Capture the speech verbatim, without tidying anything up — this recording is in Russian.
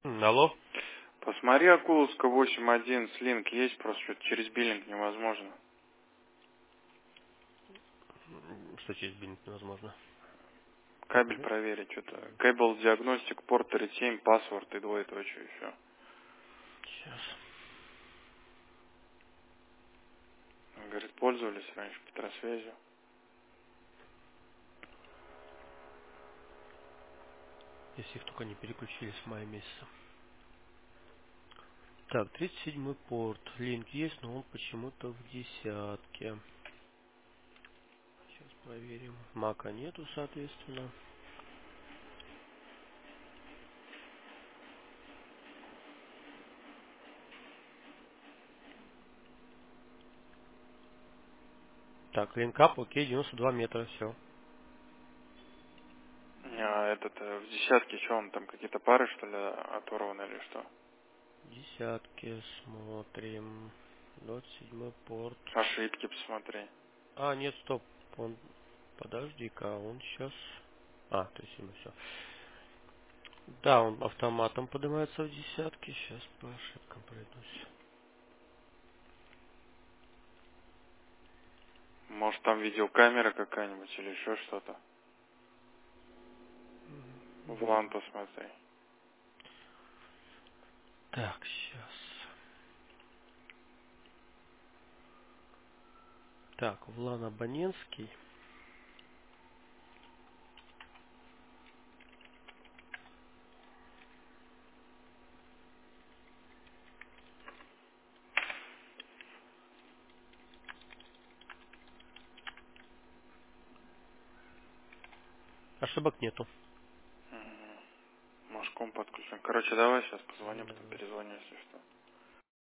Алло? Посмотри, Акуловска восемь один, слинк есть, просто что-то через биллинг невозможно. Что через биллинг невозможно? Кабель проверить, что-то. Кабел диагностик, порт тридцать семь, паспорт и двоеточие, и все. Сейчас. Он говорит, пользовались раньше Петросвязью. Если их только не переключили с мая месяца. Так, тридцать седьмой порт. Линк есть, но он почему-то в десятке. Сейчас проверим. Мака нету, соответственно. Так, линкап, окей, девяносто два метра, все. А этот э, в десятке, что он там, какие-то пары, что ли, оторваны или что? Десятки, смотрим. двадцать седьмой порт. Ошибки посмотри. А, нет, стоп. Он, подожди-ка, он сейчас... А, то есть ему все. Да, он автоматом поднимается в десятки. Сейчас по ошибкам пройдусь. Может там видеокамера какая-нибудь или еще что-то. В лан посмотри. Так, сейчас. Так, Влан Абонентский. Ошибок нету. Мгм. Может комп подключен. Короче, давай сейчас позвоню, потом Давай. перезвоню, если что.